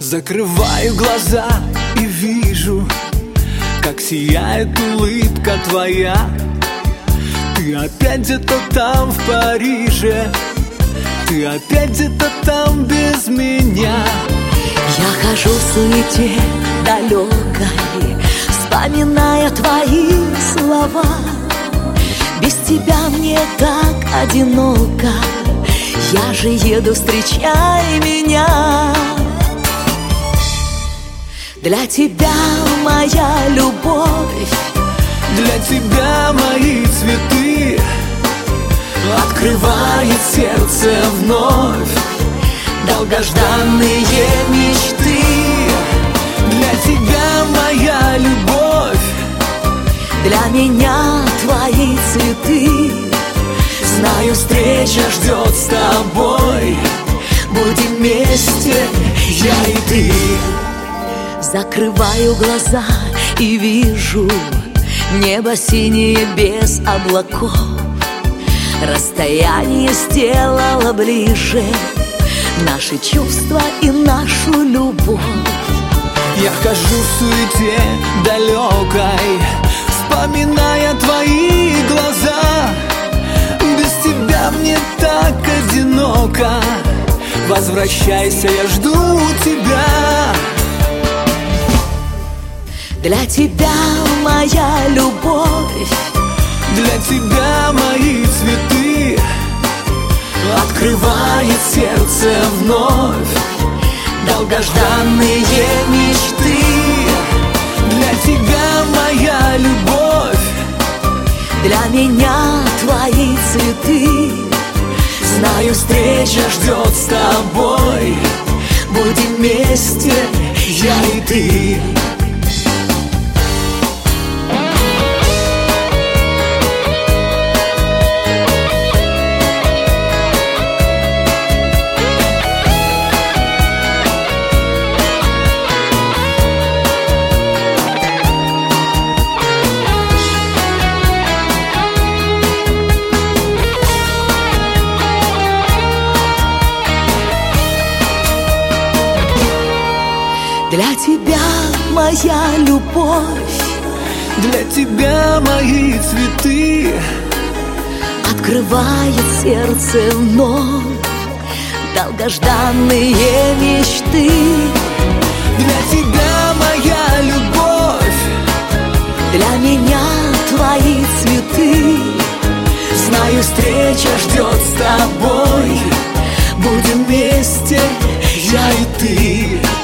Закрываю глаза и вижу, как сияет улыбка твоя. Ты опять где-то там в Париже, ты опять где-то там без меня. Я хожу в суете далекой, вспоминая твои слова. Без тебя мне так одиноко, я же еду, встречай меня. Для тебя моя любовь, для тебя мои цветы, открывает сердце вновь долгожданные мечты. Для тебя моя любовь, для меня твои цветы. знаю, встреча ждет с тобой. Будем вместе, я и ты. Закрываю глаза и вижу небо синее без облаков. Расстояние сделало ближе наши чувства и нашу любовь. Я хожу в суете далекой, вспоминая твои глаза. Без тебя мне так одиноко, возвращайся, я жду тебя. Для тебя моя любовь, для тебя мои цветы, открывает сердце вновь долгожданные мечты. Для тебя моя любовь, для меня твои цветы. знаю, встреча ждет с тобой. Будем вместе, я и ты. Для тебя моя любовь, для тебя мои цветы, открывает сердце вновь долгожданные мечты. для тебя моя любовь, для меня твои цветы. знаю, встреча ждет с тобой. Будем вместе, я и ты.